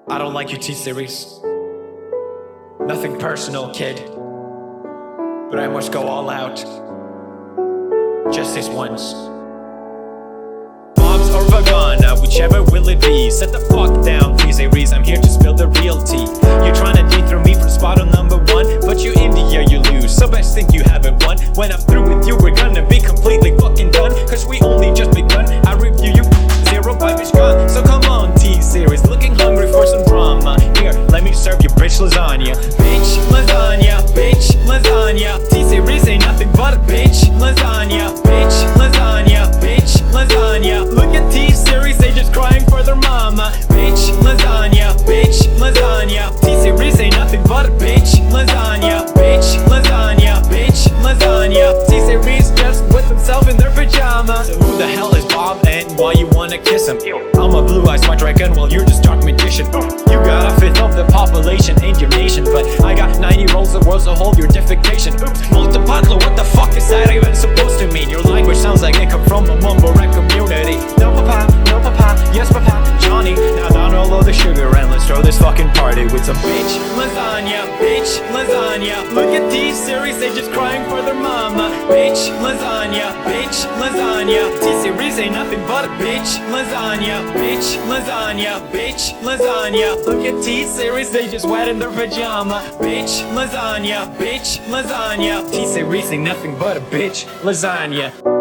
I don't like your T-Series. Nothing personal, kid, but I must go all out. Just this once. Bob's or Vagana, whichever will it be. Set the fuck down, T-Series, I'm here to spill the real tea. You're trying to dethrone me from spot on number one, but you India, you lose, so best think you haven't won. When I'm through with you, we're gonna be completely fucking done, cause we only just begun. I review you, 0 by Mishka. So come on, T-Series, looking hungry for some drama. Here, let me serve you bitch lasagna. Bitch lasagna, bitch lasagna. T-Series ain't nothing but a bitch lasagna. Bitch lasagna, bitch lasagna. Look at T-Series, they just crying for their mama. Bitch lasagna, bitch lasagna. T-Series ain't nothing but a bitch lasagna. Bitch lasagna, bitch lasagna. T-Series just with himself in their pajamas. So who the hell is Bob and why you wanna kiss him? I'm a blue-eyed smart dragon while you're just dark magician. You got a fifth of the population in your nation, but I got 90 rolls of words to hold your defecation. Oops, multipatlo, what the fuck is that even supposed to mean? Your language sounds like it come from a mumble rap community. No papa, yes papa, Johnny. Now down all of the sugar and let's throw this fucking party with some bitch lasagna, bitch lasagna. Look at T-Series, they just crying for their mama. Bitch lasagna, bitch lasagna. T-Series ain't nothing but a bitch lasagna. Bitch lasagna, bitch lasagna. Look at T-Series, they just wet in their pajama. Bitch lasagna, bitch lasagna. T-Series ain't nothing but a bitch lasagna.